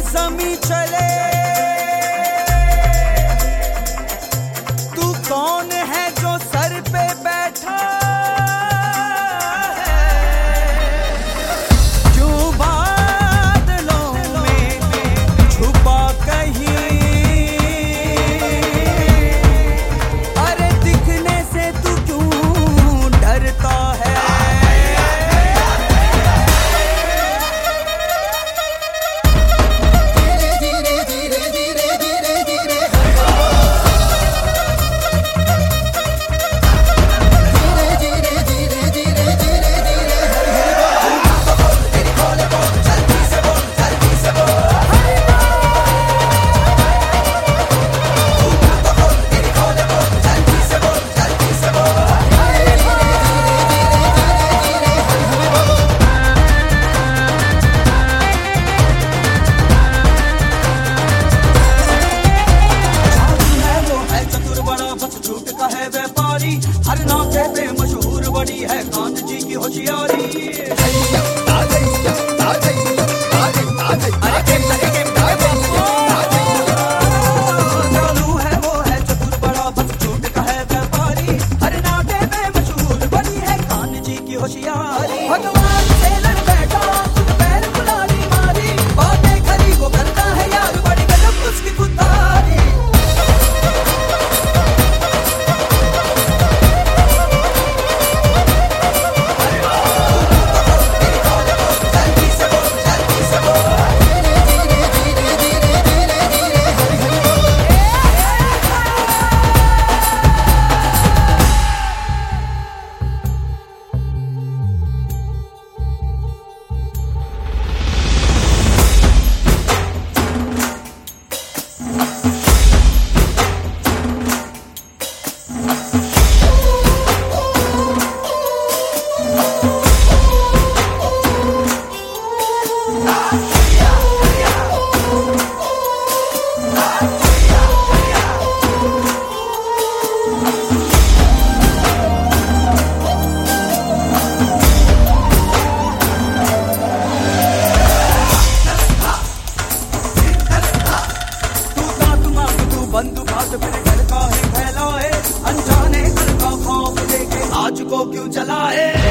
जमी चले। तू कौन है जो सर पे बैठा है, क्यों बादलों में छुपा कहीं। अरे दिखने से तू क्यों डरता है। हर नाते पे मशहूर बड़ी है कान्ह जी की होशियारी। चालू है वो है चतुर बड़ा बस झूठ का है व्यापारी। हर नाते पे मशहूर बड़ी है कान्ह जी की होशियारी। भगवान से लड़ बैठा खुद पैर कुल्हाड़ी मारी। बातें खरी वो करता है यार बड़ी गजब उसकी खुददारी। बंदूक हाथ फिर डरता है फैलाए। अनजाने कल का खौफ देके आज को क्यों जलाए।